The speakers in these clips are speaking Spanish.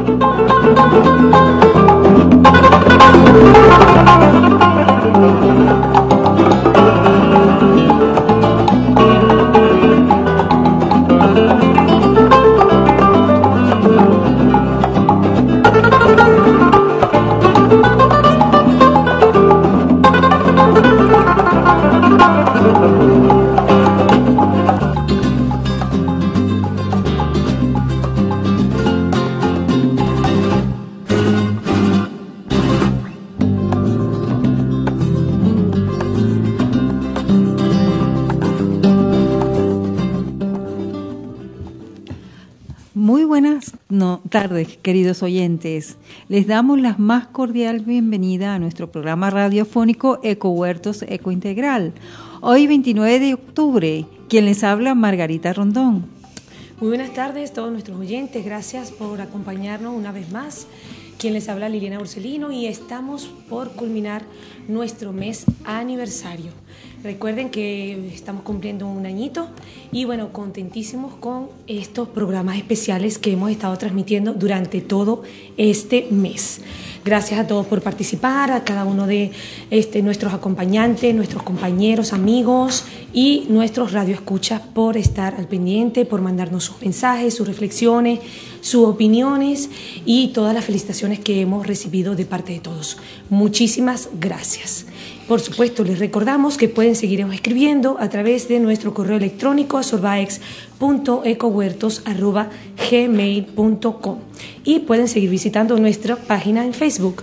Tardes, queridos oyentes. Les damos la más cordial bienvenida a nuestro programa radiofónico Ecohuertos Ecointegral. Hoy 29 de octubre, quien les habla, Margarita Rondón. Muy buenas tardes a todos nuestros oyentes, gracias por acompañarnos una vez más. Quien les habla, Liliana Borsellino, y estamos por culminar nuestro mes aniversario. Recuerden que estamos cumpliendo un añito y bueno, contentísimos con estos programas especiales que hemos estado transmitiendo durante todo este mes. Gracias a todos por participar, a cada uno de nuestros acompañantes, nuestros compañeros, amigos y nuestros radioescuchas por estar al pendiente, por mandarnos sus mensajes, sus reflexiones, sus opiniones y todas las felicitaciones que hemos recibido de parte de todos. Muchísimas gracias. Por supuesto, les recordamos que pueden seguirnos escribiendo a través de nuestro correo electrónico azorbaex.ecohuertos@gmail.com y pueden seguir visitando nuestra página en Facebook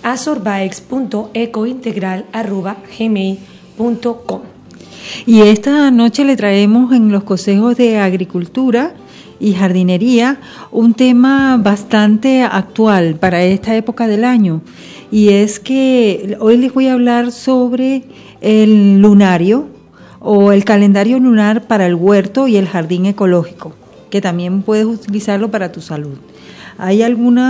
azorbaex.ecointegral@gmail.com. Y esta noche le traemos en los consejos de agricultura y jardinería un tema bastante actual para esta época del año, y es que hoy les voy a hablar sobre el lunario o el calendario lunar para el huerto y el jardín ecológico, que también puedes utilizarlo para tu salud. Hay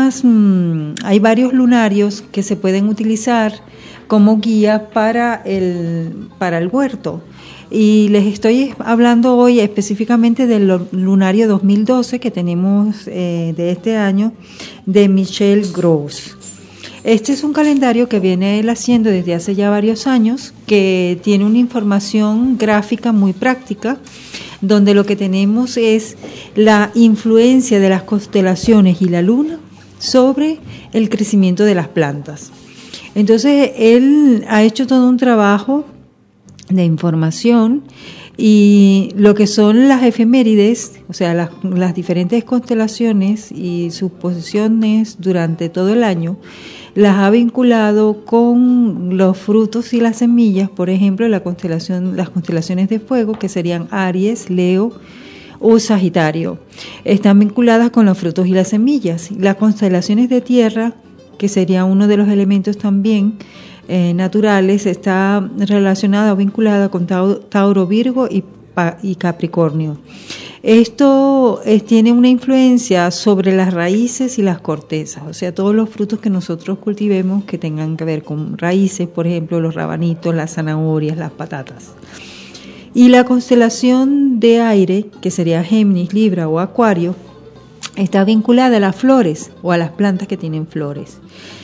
varios lunarios que se pueden utilizar como guía para el huerto. Y les estoy hablando hoy específicamente del lunario 2012 que tenemos de este año, de Michel Gros. Este es un calendario que viene él haciendo desde hace ya varios años, que tiene una información gráfica muy práctica, donde lo que tenemos es la influencia de las constelaciones y la luna sobre el crecimiento de las plantas. Entonces, él ha hecho todo un trabajo de información, y lo que son las efemérides, o sea, las diferentes constelaciones y sus posiciones durante todo el año, las ha vinculado con los frutos y las semillas. Por ejemplo, las constelaciones de fuego, que serían Aries, Leo o Sagitario, están vinculadas con los frutos y las semillas. Las constelaciones de tierra, que sería uno de los elementos también naturales, está relacionada o vinculada con Tauro, Virgo y Capricornio. Esto tiene una influencia sobre las raíces y las cortezas, o sea, todos los frutos que nosotros cultivemos que tengan que ver con raíces, por ejemplo, los rabanitos, las zanahorias, las patatas. Y la constelación de aire, que sería Géminis, Libra o Acuario, está vinculada a las flores o a las plantas que tienen flores.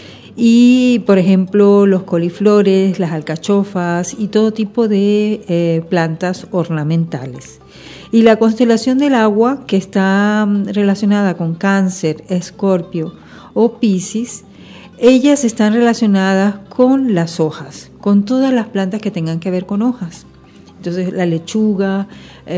Y, por ejemplo, los coliflores, las alcachofas y todo tipo de plantas ornamentales. Y la constelación del agua, que está relacionada con Cáncer, Escorpio o Piscis, ellas están relacionadas con las hojas, con todas las plantas que tengan que ver con hojas. Entonces, la lechuga,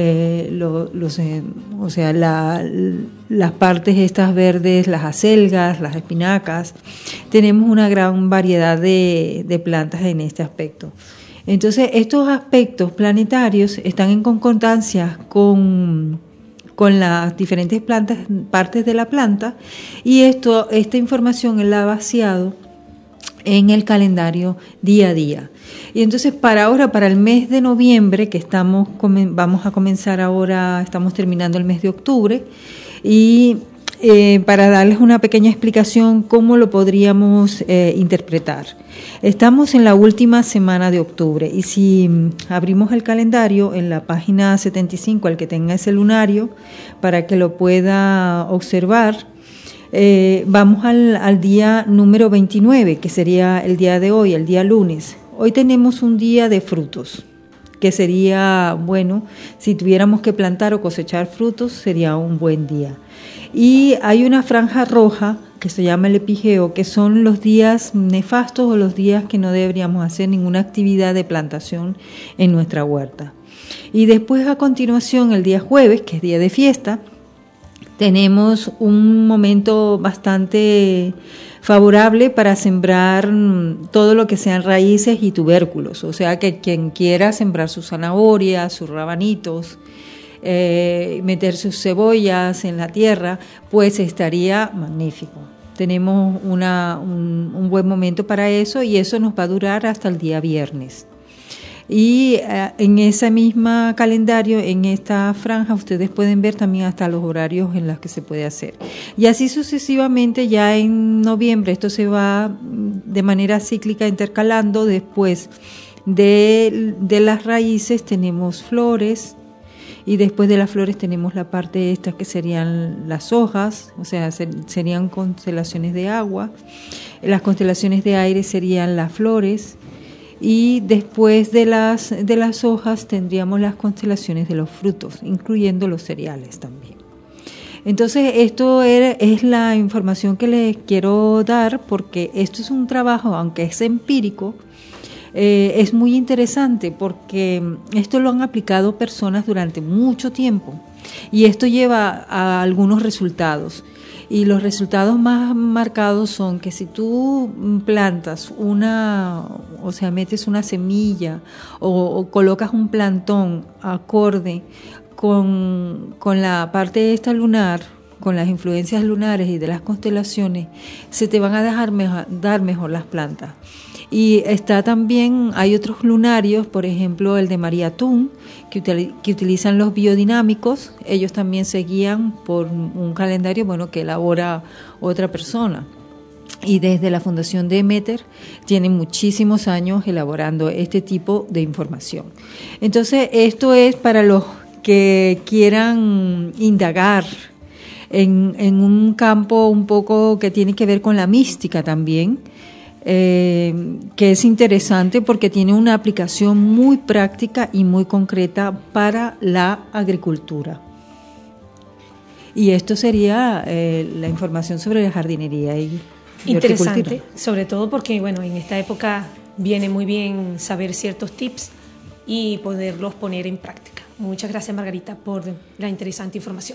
las partes estas verdes, las acelgas, las espinacas, tenemos una gran variedad de plantas en este aspecto. Entonces, estos aspectos planetarios están en concordancia con las diferentes partes de la planta, y esta información él la ha vaciado en el calendario día a día. Y entonces para el mes de noviembre, que vamos a comenzar ahora, estamos terminando el mes de octubre, y para darles una pequeña explicación cómo lo podríamos interpretar. Estamos en la última semana de octubre, y si abrimos el calendario en la página 75, al que tenga ese lunario, para que lo pueda observar, Vamos al día número 29, que sería el día de hoy, el día lunes. Hoy tenemos un día de frutos, que sería, bueno, si tuviéramos que plantar o cosechar frutos, sería un buen día. Y hay una franja roja que se llama el epigeo, que son los días nefastos o los días que no deberíamos hacer ninguna actividad de plantación en nuestra huerta. Y después, a continuación, el día jueves, que es día de fiesta, tenemos un momento bastante favorable para sembrar todo lo que sean raíces y tubérculos. O sea que quien quiera sembrar sus zanahorias, sus rabanitos, meter sus cebollas en la tierra, pues estaría magnífico. Tenemos un buen momento para eso y eso nos va a durar hasta el día viernes. Y en ese mismo calendario, en esta franja, ustedes pueden ver también hasta los horarios en los que se puede hacer. Y así sucesivamente, ya en noviembre, esto se va de manera cíclica intercalando. Después de las raíces tenemos flores, y después de las flores tenemos la parte esta que serían las hojas, o sea, serían constelaciones de agua. Las constelaciones de aire serían las flores. Y después de las hojas tendríamos las constelaciones de los frutos, incluyendo los cereales también. Entonces, esto es la información que les quiero dar, porque esto es un trabajo, aunque es empírico, es muy interesante porque esto lo han aplicado personas durante mucho tiempo y esto lleva a algunos resultados. Y los resultados más marcados son que si tú plantas metes una semilla o colocas un plantón acorde con la parte esta lunar, con las influencias lunares y de las constelaciones, se te van a dar mejor las plantas. Y hay otros lunarios, por ejemplo el de María Thun, que utilizan los biodinámicos. Ellos también se guían por un calendario que elabora otra persona. Y desde la Fundación Demeter tienen muchísimos años elaborando este tipo de información. Entonces, esto es para los que quieran indagar en un campo un poco que tiene que ver con la mística también, que es interesante porque tiene una aplicación muy práctica y muy concreta para la agricultura. Y esto sería la información sobre la jardinería y interesante, sobre todo porque en esta época viene muy bien saber ciertos tips y poderlos poner en práctica. Muchas gracias, Margarita, por la interesante información.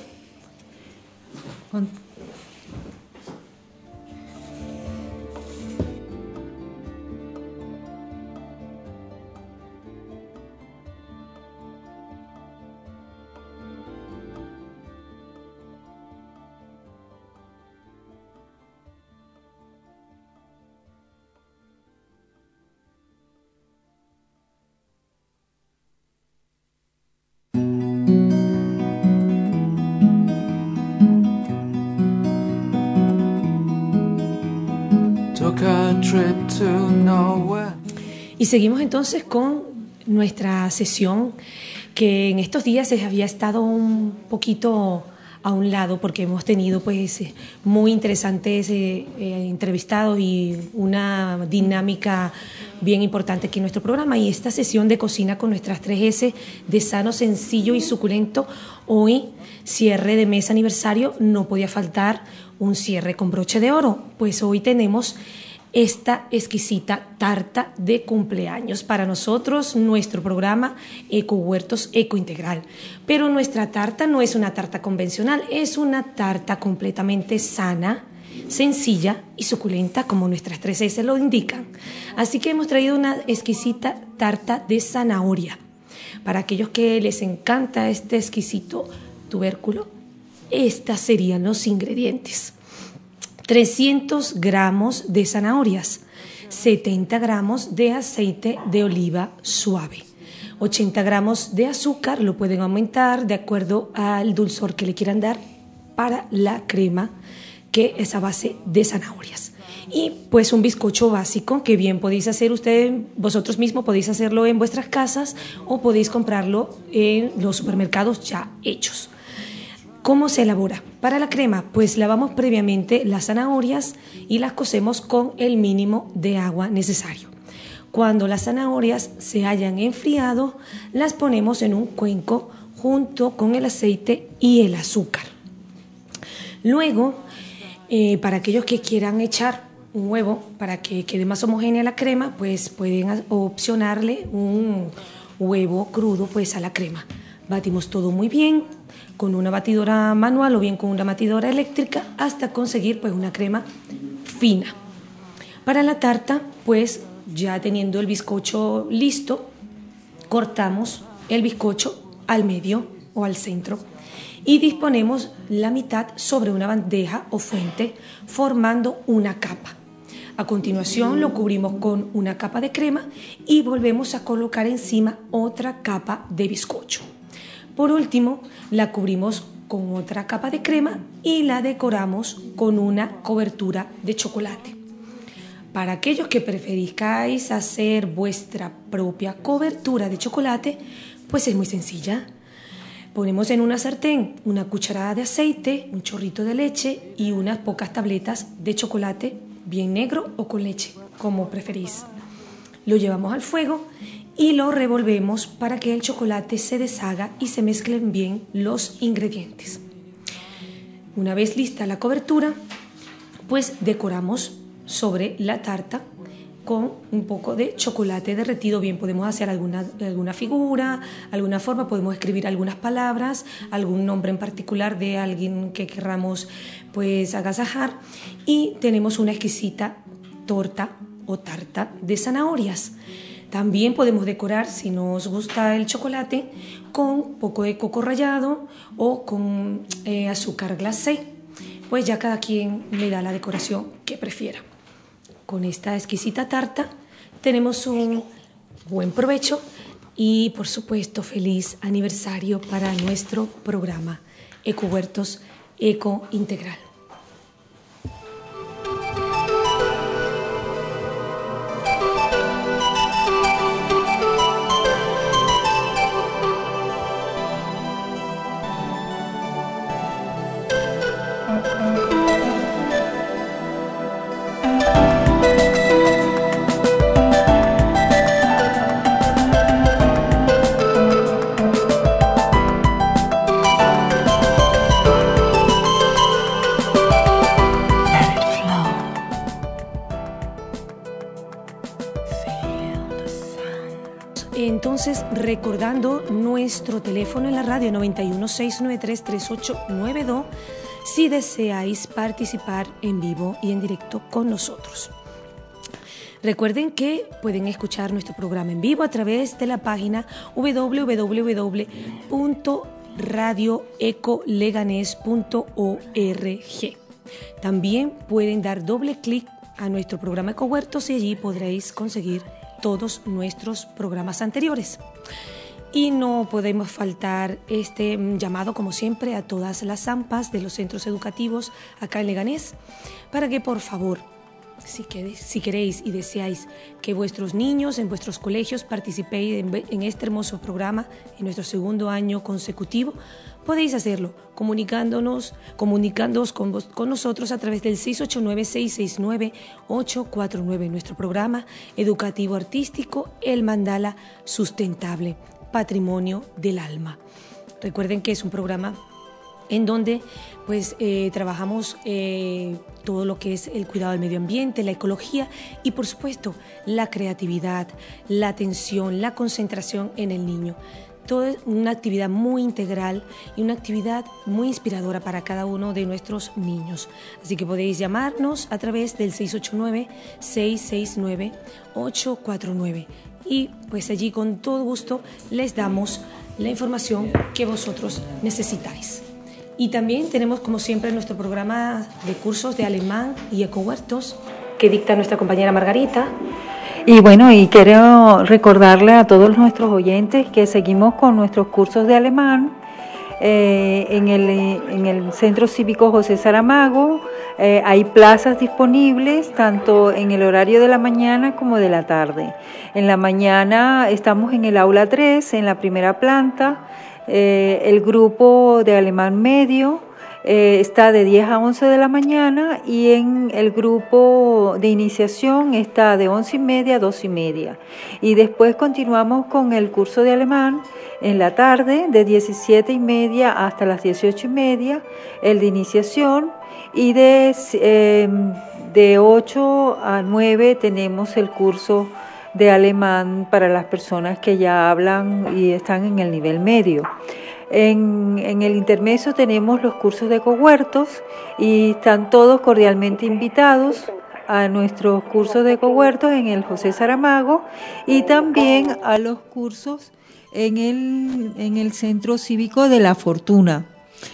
Y seguimos entonces con nuestra sesión, que en estos días había estado un poquito a un lado porque hemos tenido muy interesantes entrevistados y una dinámica bien importante aquí en nuestro programa. Y esta sesión de cocina con nuestras 3S de sano, sencillo y suculento, hoy cierre de mes aniversario, no podía faltar un cierre con broche de oro, pues hoy tenemos esta exquisita tarta de cumpleaños. Para nosotros, nuestro programa Eco Huertos Eco Integral. Pero nuestra tarta no es una tarta convencional, es una tarta completamente sana, sencilla y suculenta, como nuestras 3S lo indican. Así que hemos traído una exquisita tarta de zanahoria. Para aquellos que les encanta este exquisito tubérculo, estos serían los ingredientes: 300 gramos de zanahorias, 70 gramos de aceite de oliva suave, 80 gramos de azúcar, lo pueden aumentar de acuerdo al dulzor que le quieran dar para la crema, que es a base de zanahorias. Y un bizcocho básico que bien podéis hacer vosotros mismos, podéis hacerlo en vuestras casas o podéis comprarlo en los supermercados ya hechos. ¿Cómo se elabora? Para la crema, pues lavamos previamente las zanahorias y las cocemos con el mínimo de agua necesario. Cuando las zanahorias se hayan enfriado, las ponemos en un cuenco junto con el aceite y el azúcar. Luego, para aquellos que quieran echar un huevo para que quede más homogénea la crema, pues pueden opcionarle un huevo crudo pues a la crema. Batimos todo muy bien con una batidora manual o bien con una batidora eléctrica hasta conseguir pues una crema fina. Para la tarta, pues ya teniendo el bizcocho listo, cortamos el bizcocho al medio o al centro y disponemos la mitad sobre una bandeja o fuente formando una capa. A continuación lo cubrimos con una capa de crema y volvemos a colocar encima otra capa de bizcocho. Por último, la cubrimos con otra capa de crema y la decoramos con una cobertura de chocolate. Para aquellos que preferáis hacer vuestra propia cobertura de chocolate, pues es muy sencilla. Ponemos en una sartén una cucharada de aceite, un chorrito de leche y unas pocas tabletas de chocolate, bien negro o con leche, como preferís. Lo llevamos al fuego y lo revolvemos para que el chocolate se deshaga y se mezclen bien los ingredientes. Una vez lista la cobertura, pues decoramos sobre la tarta con un poco de chocolate derretido. Bien, podemos hacer alguna figura, alguna forma, podemos escribir algunas palabras, algún nombre en particular de alguien que querramos pues agasajar, y tenemos una exquisita torta o tarta de zanahorias. También podemos decorar, si nos gusta el chocolate, con un poco de coco rallado o con azúcar glacé. Pues ya cada quien le da la decoración que prefiera. Con esta exquisita tarta tenemos un buen provecho y, por supuesto, feliz aniversario para nuestro programa Ecohuertos Eco Integral. Entonces, recordando nuestro teléfono en la radio 916933892, si deseáis participar en vivo y en directo con nosotros. Recuerden que pueden escuchar nuestro programa en vivo a través de la página www.radioecoleganes.org. También pueden dar doble clic a nuestro programa Ecohuertos y allí podréis conseguir todos nuestros programas anteriores. Y no podemos faltar este llamado, como siempre, a todas las AMPAs de los centros educativos acá en Leganés, para que, por favor, si queréis y deseáis que vuestros niños en vuestros colegios participéis en este hermoso programa en nuestro segundo año consecutivo, podéis hacerlo comunicándonos con nosotros a través del 689-669-849, nuestro programa educativo artístico El Mandala Sustentable, Patrimonio del Alma. Recuerden que es un programa en donde pues trabajamos todo lo que es el cuidado del medio ambiente, la ecología y, por supuesto, la creatividad, la atención, la concentración en el niño. Todo es una actividad muy integral y una actividad muy inspiradora para cada uno de nuestros niños. Así que podéis llamarnos a través del 689-669-849 y pues allí con todo gusto les damos la información que vosotros necesitáis. Y también tenemos, como siempre, nuestro programa de cursos de alemán y ecohuertos que dicta nuestra compañera Margarita. Y bueno, y quiero recordarle a todos nuestros oyentes que seguimos con nuestros cursos de alemán en el Centro Cívico José Saramago. Hay plazas disponibles tanto en el horario de la mañana como de la tarde. En la mañana estamos en el aula 3, en la primera planta. El grupo de alemán medio está de 10 a 11 de la mañana y en el grupo de iniciación está de 11:30 a 2:30. Y después continuamos con el curso de alemán en la tarde de 17:30 hasta las 18:30, el de iniciación, y de 8 a 9 tenemos el curso de alemán para las personas que ya hablan y están en el nivel medio. En el intermedio tenemos los cursos de cohuertos y están todos cordialmente invitados a nuestros cursos de cohuertos en el José Saramago y también a los cursos en el Centro Cívico de La Fortuna.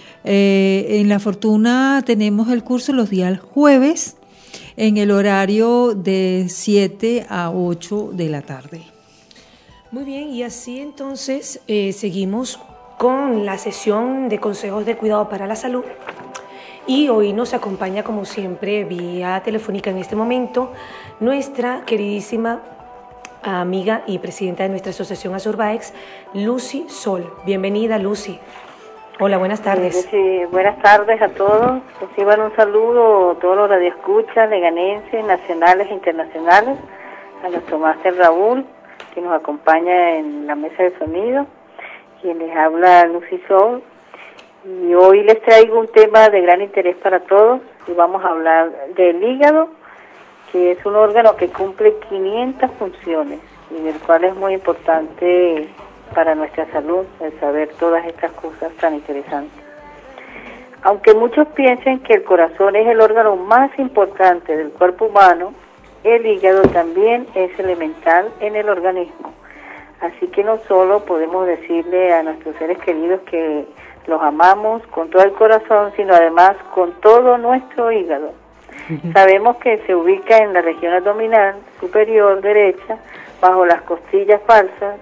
En La Fortuna tenemos el curso los días jueves en el horario de 7 a 8 de la tarde. Muy bien, y así entonces seguimos con la sesión de consejos de cuidado para la salud. Y hoy nos acompaña, como siempre, vía telefónica en este momento, nuestra queridísima amiga y presidenta de nuestra asociación Azurbaex, Lucy Sol. Bienvenida, Lucy. Hola, buenas tardes. Sí, buenas tardes a todos. Reciban un saludo a todos los radioescuchas, leganenses, nacionales e internacionales, a nuestro máster Raúl, que nos acompaña en la mesa de sonido, quien les habla Lucy Sol. Y hoy les traigo un tema de gran interés para todos y vamos a hablar del hígado, que es un órgano que cumple 500 funciones y del cual es muy importante para nuestra salud el saber todas estas cosas tan interesantes. Aunque muchos piensen que el corazón es el órgano más importante del cuerpo humano, el hígado también es elemental en el organismo. Así que no solo podemos decirle a nuestros seres queridos que los amamos con todo el corazón, sino además con todo nuestro hígado. Sabemos que se ubica en la región abdominal superior derecha, bajo las costillas falsas,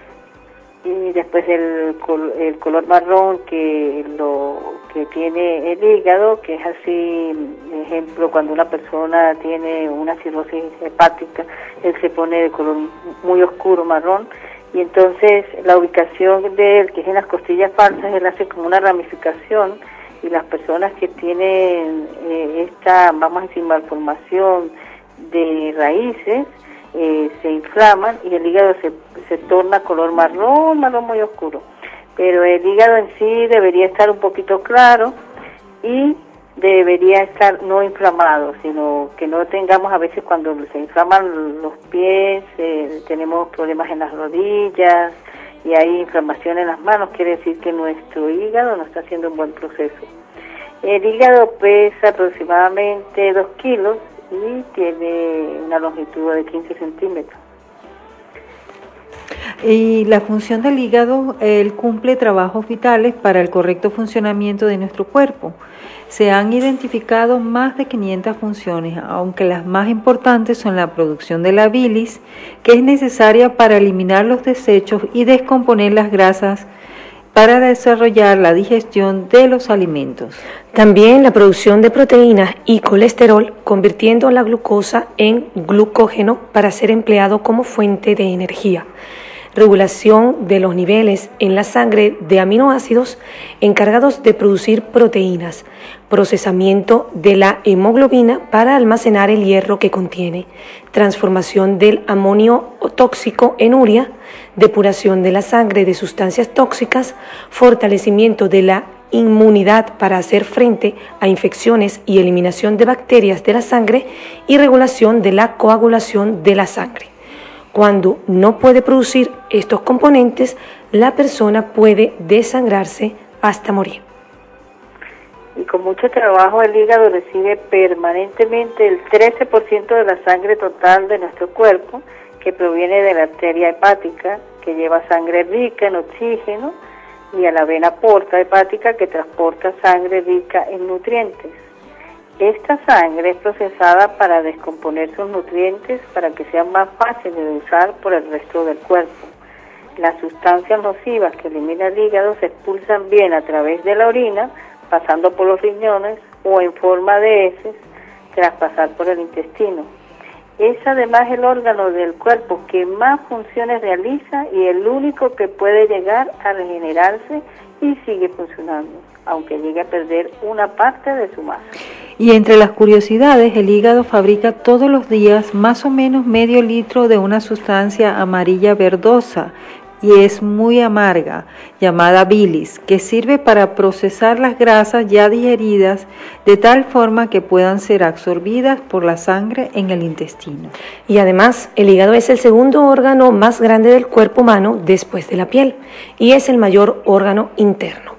y después el color marrón que tiene el hígado, que es así, ejemplo, cuando una persona tiene una cirrosis hepática, él se pone de color muy oscuro, marrón, y entonces la ubicación de él, que es en las costillas falsas, él hace como una ramificación, y las personas que tienen esta, vamos a decir, malformación de raíces, se inflaman y el hígado se torna color marrón muy oscuro. Pero el hígado en sí debería estar un poquito claro y debería estar no inflamado, sino que no tengamos, a veces cuando se inflaman los pies, tenemos problemas en las rodillas y hay inflamación en las manos, quiere decir que nuestro hígado no está haciendo un buen proceso. El hígado pesa aproximadamente 2 kilos y tiene una longitud de 15 centímetros. Y la función del hígado, él cumple trabajos vitales para el correcto funcionamiento de nuestro cuerpo. Se han identificado más de 500 funciones, aunque las más importantes son la producción de la bilis, que es necesaria para eliminar los desechos y descomponer las grasas para desarrollar la digestión de los alimentos. También la producción de proteínas y colesterol, convirtiendo la glucosa en glucógeno para ser empleado como fuente de energía. Regulación de los niveles en la sangre de aminoácidos encargados de producir proteínas, procesamiento de la hemoglobina para almacenar el hierro que contiene, transformación del amonio tóxico en urea, depuración de la sangre de sustancias tóxicas, fortalecimiento de la inmunidad para hacer frente a infecciones y eliminación de bacterias de la sangre y regulación de la coagulación de la sangre. Cuando no puede producir estos componentes, la persona puede desangrarse hasta morir. Y con mucho trabajo el hígado recibe permanentemente el 13% de la sangre total de nuestro cuerpo, que proviene de la arteria hepática, que lleva sangre rica en oxígeno, y a la vena porta hepática, que transporta sangre rica en nutrientes. Esta sangre es procesada para descomponer sus nutrientes para que sean más fáciles de usar por el resto del cuerpo. Las sustancias nocivas que elimina el hígado se expulsan bien a través de la orina, pasando por los riñones o en forma de heces, tras pasar por el intestino. Es además el órgano del cuerpo que más funciones realiza y el único que puede llegar a regenerarse y sigue funcionando, aunque llegue a perder una parte de su masa. Y entre las curiosidades, el hígado fabrica todos los días más o menos medio litro de una sustancia amarilla verdosa y es muy amarga, llamada bilis, que sirve para procesar las grasas ya digeridas de tal forma que puedan ser absorbidas por la sangre en el intestino. Y además, el hígado es el segundo órgano más grande del cuerpo humano después de la piel y es el mayor órgano interno.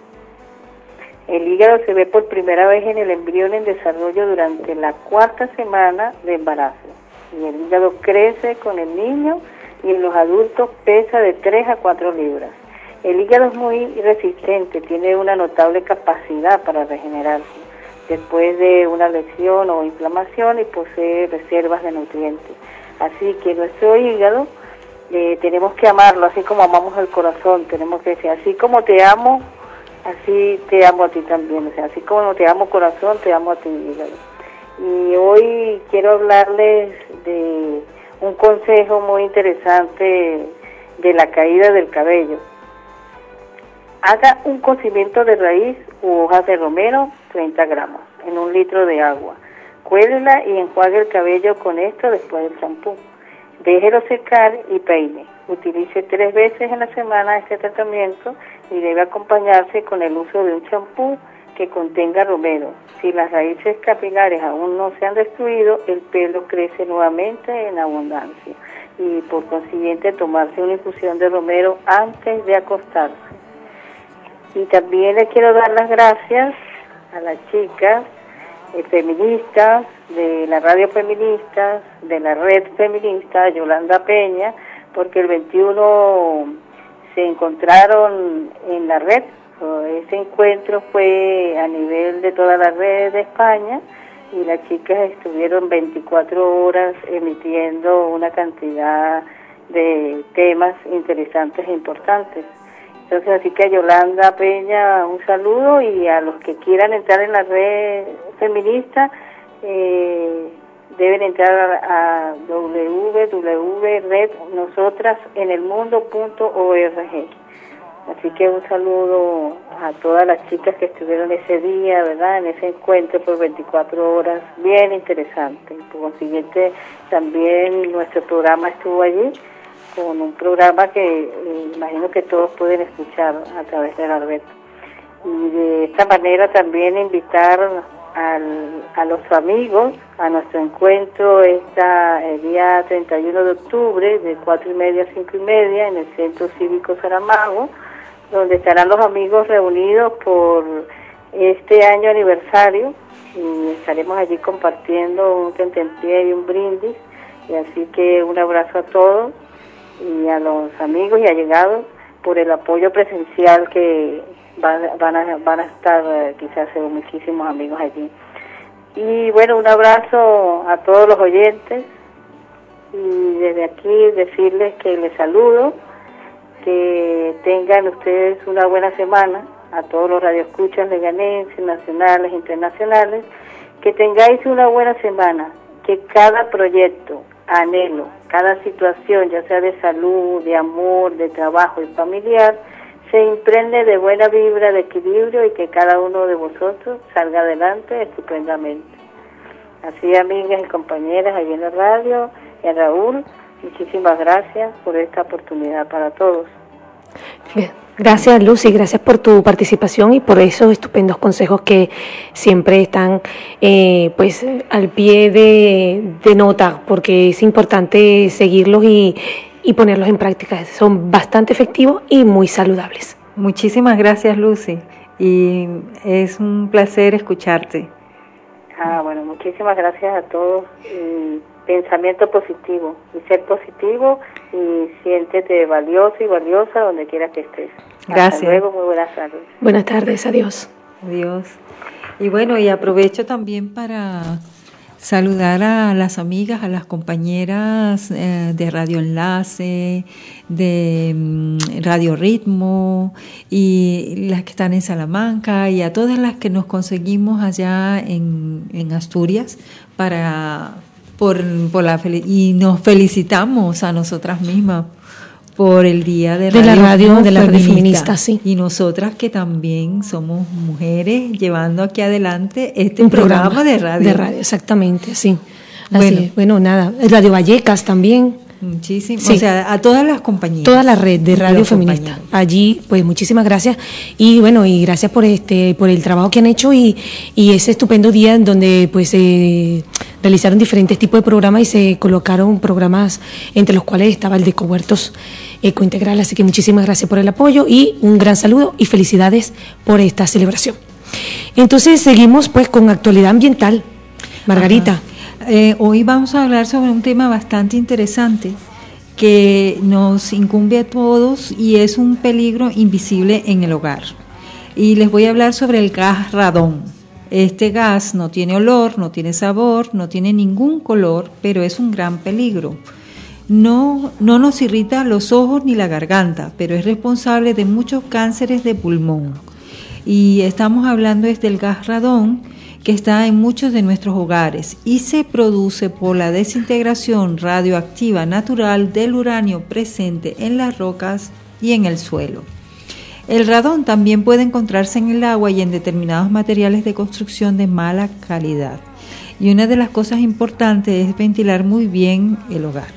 El hígado se ve por primera vez en el embrión en desarrollo durante la 4ª semana de embarazo. Y el hígado crece con el niño y en los adultos pesa de 3 a 4 libras. El hígado es muy resistente, tiene una notable capacidad para regenerarse después de una lesión o inflamación y posee reservas de nutrientes. Así que nuestro hígado tenemos que amarlo, así como amamos el corazón, tenemos que decir, así como te amo, así te amo a ti también, o sea, así como te amo corazón, te amo a ti hígado. Y hoy quiero hablarles de un consejo muy interesante de la caída del cabello. Haga un cocimiento de raíz u hojas de romero, 30 gramos, en 1 litro de agua. Cuélela y enjuague el cabello con esto después del champú. Déjelo secar y peine. Utilice 3 veces en la semana este tratamiento y debe acompañarse con el uso de un champú que contenga romero. Si las raíces capilares aún no se han destruido, el pelo crece nuevamente en abundancia y por consiguiente tomarse una infusión de romero antes de acostarse. Y también les quiero dar las gracias a las chicas feministas de la radio feminista, de la red feminista, Yolanda Peña, porque el 21 se encontraron en la red. Ese encuentro fue a nivel de toda la red de España y las chicas estuvieron 24 horas emitiendo una cantidad de temas interesantes e importantes. Entonces, así que a Yolanda Peña un saludo y a los que quieran entrar en la red feminista deben entrar a www.rednosotrasenelmundo.org. Así que un saludo a todas las chicas que estuvieron ese día, ¿verdad? En ese encuentro por 24 horas, bien interesante. Por consiguiente, también nuestro programa estuvo allí, con un programa que imagino que todos pueden escuchar a través de la red. Y de esta manera también invitar a los amigos a nuestro encuentro el día 31 de octubre de 4:30 a 5:30 en el Centro Cívico Saramago, donde estarán los amigos reunidos por este año aniversario y estaremos allí compartiendo un tentempié y un brindis. Y así que un abrazo a todos y a los amigos y allegados por el apoyo presencial que van a estar, quizás muchísimos amigos allí. Y bueno, un abrazo a todos los oyentes y desde aquí decirles que les saludo, que tengan ustedes una buena semana, a todos los radioescuchas leganenses, nacionales, internacionales, que tengáis una buena semana, que cada proyecto, anhelo, cada situación, ya sea de salud, de amor, de trabajo y familiar, se impregne de buena vibra, de equilibrio y que cada uno de vosotros salga adelante estupendamente. Así, amigas y compañeras allí en la radio, y a Raúl, muchísimas gracias por esta oportunidad para todos. Gracias, Lucy, gracias por tu participación y por esos estupendos consejos que siempre están pues al pie de nota, porque es importante seguirlos y ponerlos en práctica. Son bastante efectivos y muy saludables. Muchísimas gracias, Lucy, y es un placer escucharte. Bueno, muchísimas gracias a todos. Pensamiento positivo y ser positivo y siéntete valioso y valiosa donde quiera que estés. Gracias. Hasta luego, muy buenas tardes. Buenas tardes, adiós. Adiós. Y bueno, y aprovecho también para saludar a las amigas, a las compañeras de Radio Enlace, de Radio Ritmo y las que están en Salamanca y a todas las que nos conseguimos allá en Asturias para y nos felicitamos a nosotras mismas por el Día de la Radio Feminista, sí. Y nosotras que también somos mujeres llevando aquí adelante un programa de radio. De radio, exactamente, sí. Bueno, nada, Radio Vallecas también. Muchísimas, sí. O sea, a todas las compañías. Toda la red de Radio Feminista. Allí, pues muchísimas gracias y bueno, y gracias por el trabajo que han hecho y ese estupendo día en donde pues realizaron diferentes tipos de programas y se colocaron programas entre los cuales estaba el de Ecohuertos Ecointegral, así que muchísimas gracias por el apoyo y un gran saludo y felicidades por esta celebración. Entonces seguimos pues con actualidad ambiental. Margarita. Hoy vamos a hablar sobre un tema bastante interesante que nos incumbe a todos y es un peligro invisible en el hogar. Y les voy a hablar sobre el gas radón. Este gas no tiene olor, no tiene sabor, no tiene ningún color, pero es un gran peligro. No nos irrita los ojos ni la garganta, pero es responsable de muchos cánceres de pulmón. Y estamos hablando del gas radón, que está en muchos de nuestros hogares y se produce por la desintegración radioactiva natural del uranio presente en las rocas y en el suelo. El radón también puede encontrarse en el agua y en determinados materiales de construcción de mala calidad. Y una de las cosas importantes es ventilar muy bien el hogar.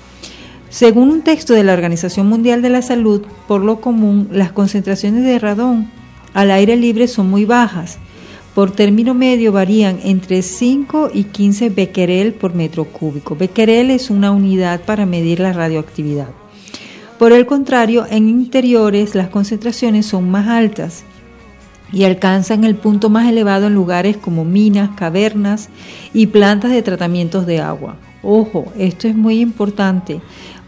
Según un texto de la Organización Mundial de la Salud, por lo común, las concentraciones de radón al aire libre son muy bajas. Por término medio varían entre 5 y 15 becquerel por metro cúbico. Becquerel es una unidad para medir la radioactividad. Por el contrario, en interiores las concentraciones son más altas y alcanzan el punto más elevado en lugares como minas, cavernas y plantas de tratamientos de agua. Ojo, esto es muy importante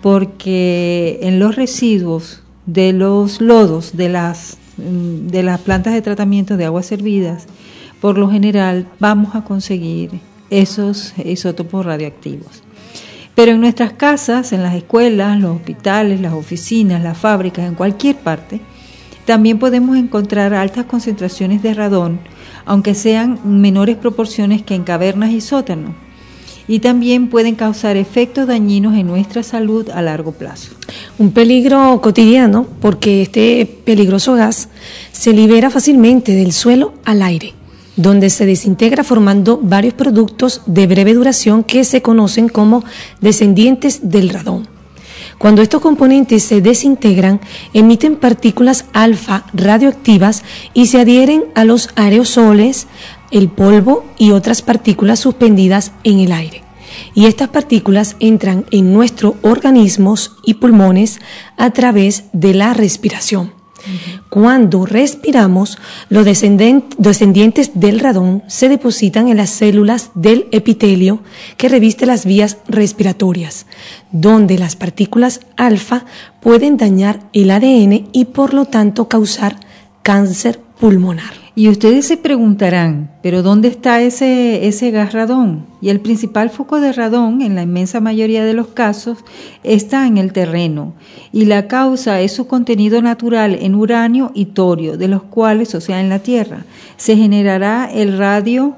porque en los residuos de los lodos de las plantas de tratamiento de aguas servidas, por lo general vamos a conseguir esos isótopos radioactivos. Pero en nuestras casas, en las escuelas, los hospitales, las oficinas, las fábricas, en cualquier parte, también podemos encontrar altas concentraciones de radón, aunque sean menores proporciones que en cavernas y sótanos. Y también pueden causar efectos dañinos en nuestra salud a largo plazo. Un peligro cotidiano porque este peligroso gas se libera fácilmente del suelo al aire, donde se desintegra formando varios productos de breve duración que se conocen como descendientes del radón. Cuando estos componentes se desintegran, emiten partículas alfa radioactivas y se adhieren a los aerosoles, el polvo y otras partículas suspendidas en el aire. Y estas partículas entran en nuestros organismos y pulmones a través de la respiración. Cuando respiramos, los descendientes del radón se depositan en las células del epitelio que reviste las vías respiratorias, donde las partículas alfa pueden dañar el ADN y por lo tanto causar cáncer pulmonar. Y ustedes se preguntarán, ¿pero dónde está ese gas radón? Y el principal foco de radón, en la inmensa mayoría de los casos, está en el terreno. Y la causa es su contenido natural en uranio y torio, de los cuales, o sea, en la Tierra, se generará el radio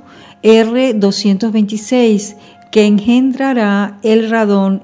R226, que engendrará el radón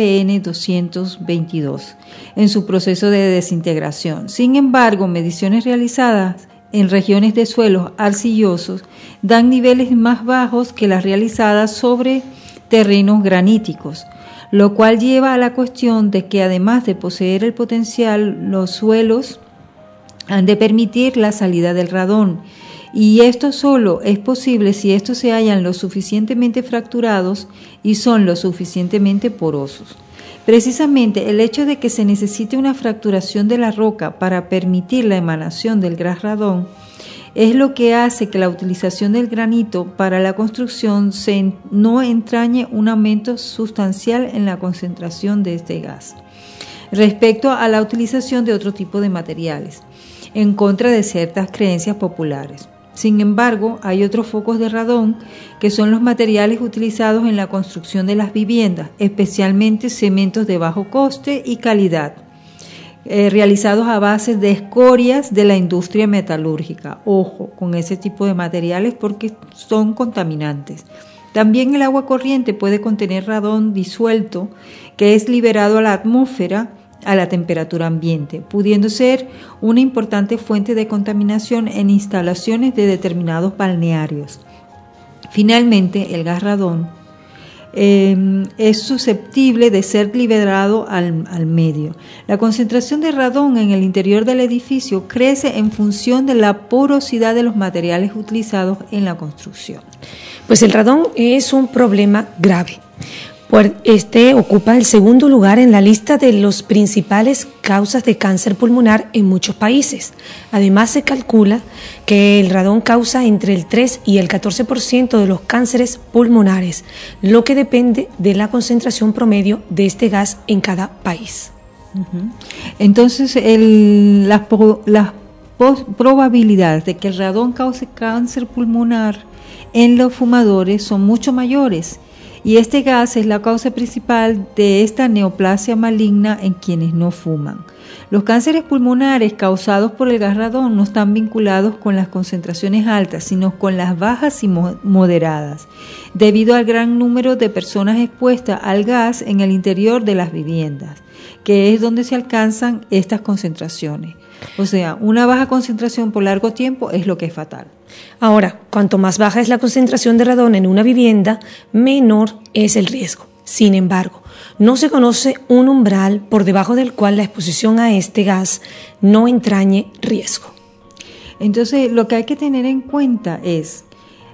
RN222 en su proceso de desintegración. Sin embargo, mediciones realizadas en regiones de suelos arcillosos dan niveles más bajos que las realizadas sobre terrenos graníticos, lo cual lleva a la cuestión de que además de poseer el potencial, los suelos han de permitir la salida del radón, y esto solo es posible si estos se hallan lo suficientemente fracturados y son lo suficientemente porosos. Precisamente el hecho de que se necesite una fracturación de la roca para permitir la emanación del gas radón es lo que hace que la utilización del granito para la construcción no entrañe un aumento sustancial en la concentración de este gas respecto a la utilización de otro tipo de materiales, en contra de ciertas creencias populares. Sin embargo, hay otros focos de radón que son los materiales utilizados en la construcción de las viviendas, especialmente cementos de bajo coste y calidad, realizados a base de escorias de la industria metalúrgica. Ojo con ese tipo de materiales porque son contaminantes. También el agua corriente puede contener radón disuelto, que es liberado a la atmósfera a la temperatura ambiente, pudiendo ser una importante fuente de contaminación en instalaciones de determinados balnearios. Finalmente, el gas radón es susceptible de ser liberado al medio. La concentración de radón en el interior del edificio crece en función de la porosidad de los materiales utilizados en la construcción. Pues el radón es un problema grave. Este ocupa el segundo lugar en la lista de las principales causas de cáncer pulmonar en muchos países. Además, se calcula que el radón causa entre el 3 y el 14% de los cánceres pulmonares, lo que depende de la concentración promedio de este gas en cada país. Entonces, las probabilidades de que el radón cause cáncer pulmonar en los fumadores son mucho mayores. Y este gas es la causa principal de esta neoplasia maligna en quienes no fuman. Los cánceres pulmonares causados por el gas radón no están vinculados con las concentraciones altas, sino con las bajas y moderadas, debido al gran número de personas expuestas al gas en el interior de las viviendas, que es donde se alcanzan estas concentraciones. O sea, una baja concentración por largo tiempo es lo que es fatal. Ahora, cuanto más baja es la concentración de radón en una vivienda, menor es el riesgo. Sin embargo, no se conoce un umbral por debajo del cual la exposición a este gas no entrañe riesgo. Entonces, lo que hay que tener en cuenta es,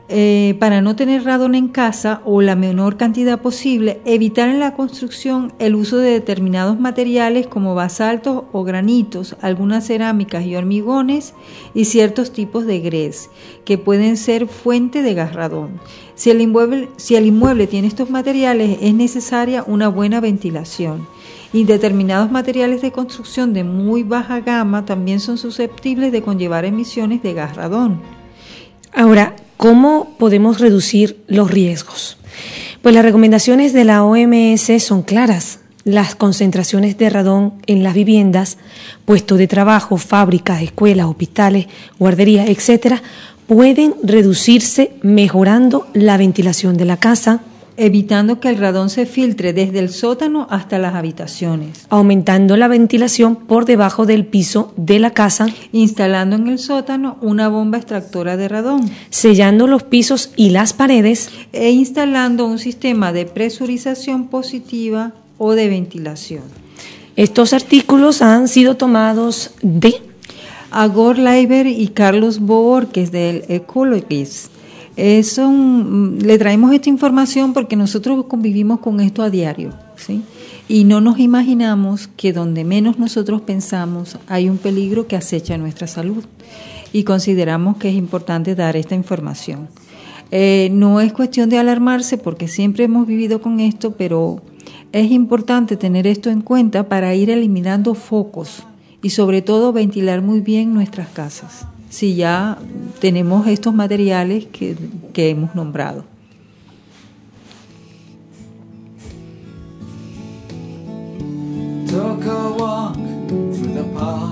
para no tener radón en casa o la menor cantidad posible, evitar en la construcción el uso de determinados materiales como basaltos o granitos, algunas cerámicas y hormigones y ciertos tipos de grés que pueden ser fuente de gas radón. Si el inmueble tiene estos materiales, es necesaria una buena ventilación. Y determinados materiales de construcción de muy baja gama también son susceptibles de conllevar emisiones de gas radón. Ahora, ¿cómo podemos reducir los riesgos? Pues las recomendaciones de la OMS son claras. Las concentraciones de radón en las viviendas, puestos de trabajo, fábricas, escuelas, hospitales, guarderías, etcétera, pueden reducirse mejorando la ventilación de la casa, evitando que el radón se filtre desde el sótano hasta las habitaciones, aumentando la ventilación por debajo del piso de la casa, instalando en el sótano una bomba extractora de radón, sellando los pisos y las paredes e instalando un sistema de presurización positiva o de ventilación. Estos artículos han sido tomados de Agor Leiber y Carlos Borges del Ecologist. Le traemos esta información porque nosotros convivimos con esto a diario, ¿sí? Y no nos imaginamos que donde menos nosotros pensamos hay un peligro que acecha nuestra salud y consideramos que es importante dar esta información. No es cuestión de alarmarse porque siempre hemos vivido con esto, pero es importante tener esto en cuenta para ir eliminando focos y sobre todo ventilar muy bien nuestras casas, si ya tenemos estos materiales que hemos nombrado. Took a walk through the park,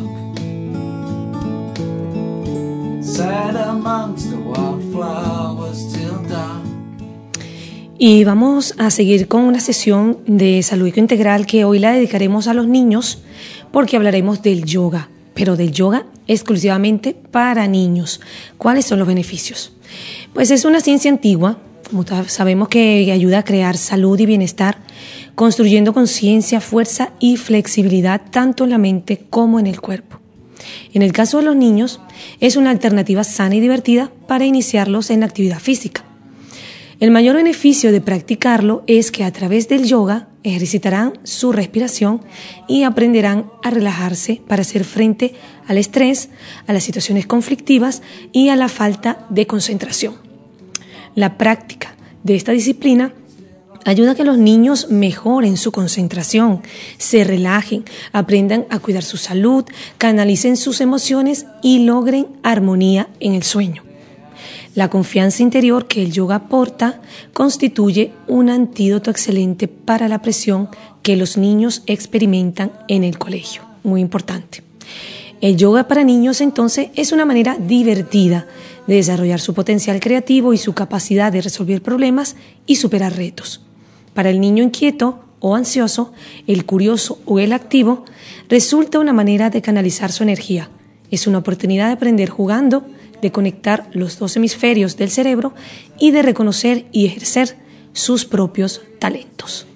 sat amongst the wildflowers till dark. Y vamos a seguir con una sesión de salud integral que hoy la dedicaremos a los niños porque hablaremos del yoga, pero del yoga exclusivamente para niños. ¿Cuáles son los beneficios? Pues es una ciencia antigua, como sabemos, que ayuda a crear salud y bienestar, construyendo conciencia, fuerza y flexibilidad tanto en la mente como en el cuerpo. En el caso de los niños, es una alternativa sana y divertida para iniciarlos en la actividad física. El mayor beneficio de practicarlo es que a través del yoga ejercitarán su respiración y aprenderán a relajarse para hacer frente al estrés, a las situaciones conflictivas y a la falta de concentración. La práctica de esta disciplina ayuda a que los niños mejoren su concentración, se relajen, aprendan a cuidar su salud, canalicen sus emociones y logren armonía en el sueño. La confianza interior que el yoga aporta constituye un antídoto excelente para la presión que los niños experimentan en el colegio. Muy importante. El yoga para niños, entonces, es una manera divertida de desarrollar su potencial creativo y su capacidad de resolver problemas y superar retos. Para el niño inquieto o ansioso, el curioso o el activo, resulta una manera de canalizar su energía. Es una oportunidad de aprender jugando, de conectar los dos hemisferios del cerebro y de reconocer y ejercer sus propios talentos.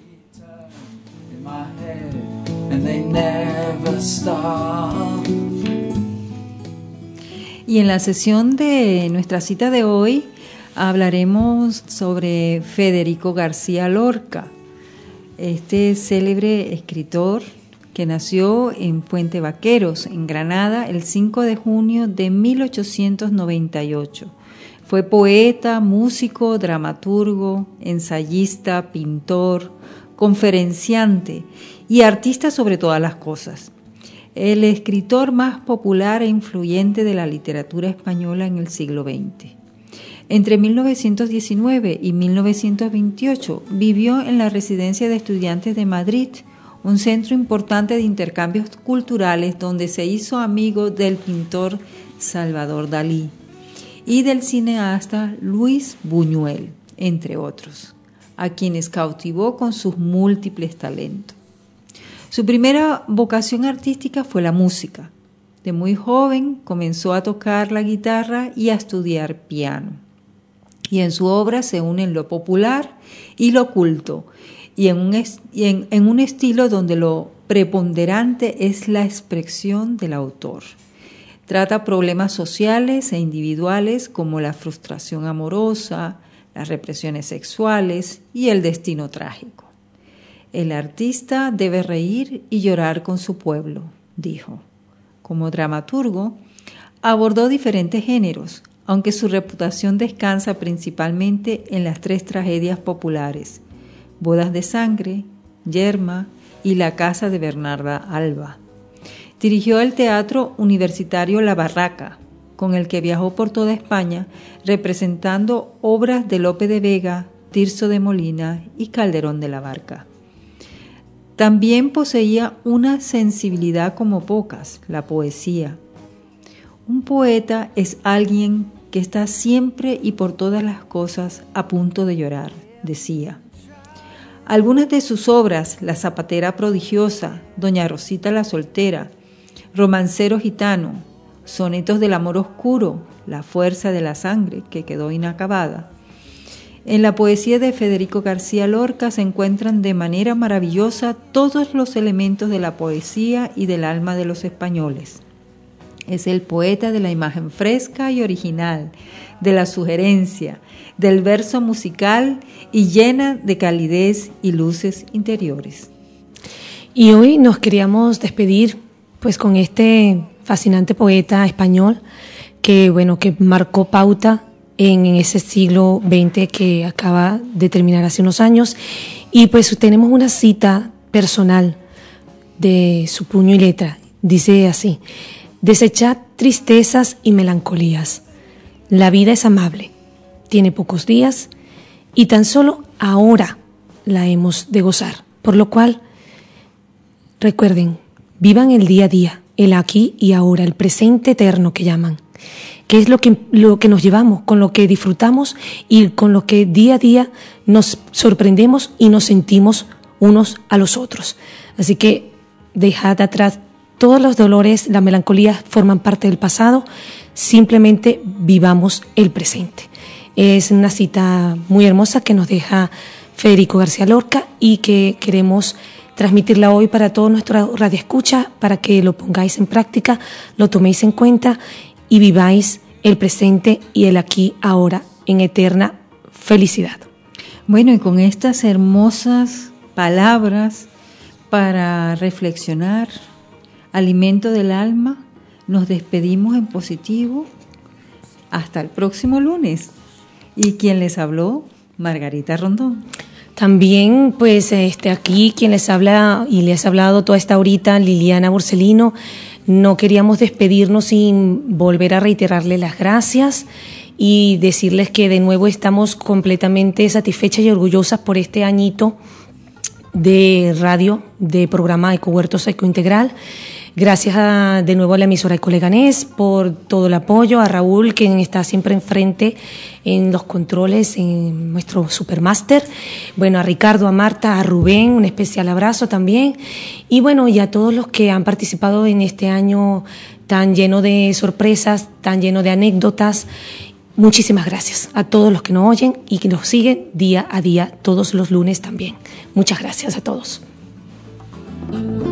Y en la sesión de nuestra cita de hoy hablaremos sobre Federico García Lorca, este célebre escritor que nació en Puente Vaqueros, en Granada, el 5 de junio de 1898. Fue poeta, músico, dramaturgo, ensayista, pintor, conferenciante y artista sobre todas las cosas. El escritor más popular e influyente de la literatura española en el siglo XX. Entre 1919 y 1928 vivió en la Residencia de Estudiantes de Madrid, un centro importante de intercambios culturales donde se hizo amigo del pintor Salvador Dalí y del cineasta Luis Buñuel, entre otros, a quienes cautivó con sus múltiples talentos. Su primera vocación artística fue la música. De muy joven comenzó a tocar la guitarra y a estudiar piano. Y en su obra se unen lo popular y lo culto, y en un estilo donde lo preponderante es la expresión del autor. Trata problemas sociales e individuales como la frustración amorosa, las represiones sexuales y el destino trágico. El artista debe reír y llorar con su pueblo, dijo. Como dramaturgo, abordó diferentes géneros, aunque su reputación descansa principalmente en las 3 tragedias populares: Bodas de Sangre, Yerma y La Casa de Bernarda Alba. Dirigió el Teatro Universitario La Barraca, con el que viajó por toda España representando obras de Lope de Vega, Tirso de Molina y Calderón de la Barca. También poseía una sensibilidad como pocas, la poesía. Un poeta es alguien que está siempre y por todas las cosas a punto de llorar, decía. Algunas de sus obras, La Zapatera Prodigiosa, Doña Rosita la Soltera, Romancero Gitano, Sonetos del Amor Oscuro, La Fuerza de la Sangre, que quedó inacabada. En la poesía de Federico García Lorca se encuentran de manera maravillosa todos los elementos de la poesía y del alma de los españoles. Es el poeta de la imagen fresca y original, de la sugerencia, del verso musical y llena de calidez y luces interiores. Y hoy nos queríamos despedir pues con este fascinante poeta español que marcó pauta en ese siglo XX que acaba de terminar hace unos años, y pues tenemos una cita personal de su puño y letra. Dice así: desechad tristezas y melancolías. La vida es amable, tiene pocos días y tan solo ahora la hemos de gozar. Por lo cual, recuerden, vivan el día a día, el aquí y ahora, el presente eterno que llaman, que es lo que nos llevamos, con lo que disfrutamos y con lo que día a día nos sorprendemos y nos sentimos unos a los otros. Así que dejad atrás todos los dolores, la melancolía forman parte del pasado, simplemente vivamos el presente. Es una cita muy hermosa que nos deja Federico García Lorca y que queremos transmitirla hoy para todos nuestros radioescuchas, para que lo pongáis en práctica, lo toméis en cuenta y viváis el presente y el aquí, ahora, en eterna felicidad. Bueno, y con estas hermosas palabras para reflexionar, alimento del alma, nos despedimos en positivo. Hasta el próximo lunes. Y quien les habló, Margarita Rondón. También, pues, aquí quien les habla y les ha hablado toda esta horita, Liliana Borsellino. No queríamos despedirnos sin volver a reiterarles las gracias y decirles que de nuevo estamos completamente satisfechas y orgullosas por este añito de radio, de programa Ecohuertos Ecointegral. Gracias de nuevo a la emisora Eco Leganés por todo el apoyo, a Raúl, quien está siempre enfrente en los controles, en nuestro Supermaster, bueno, a Ricardo, a Marta, a Rubén, un especial abrazo también, y bueno, y a todos los que han participado en este año tan lleno de sorpresas, tan lleno de anécdotas. Muchísimas gracias a todos los que nos oyen y que nos siguen día a día, todos los lunes también. Muchas gracias a todos.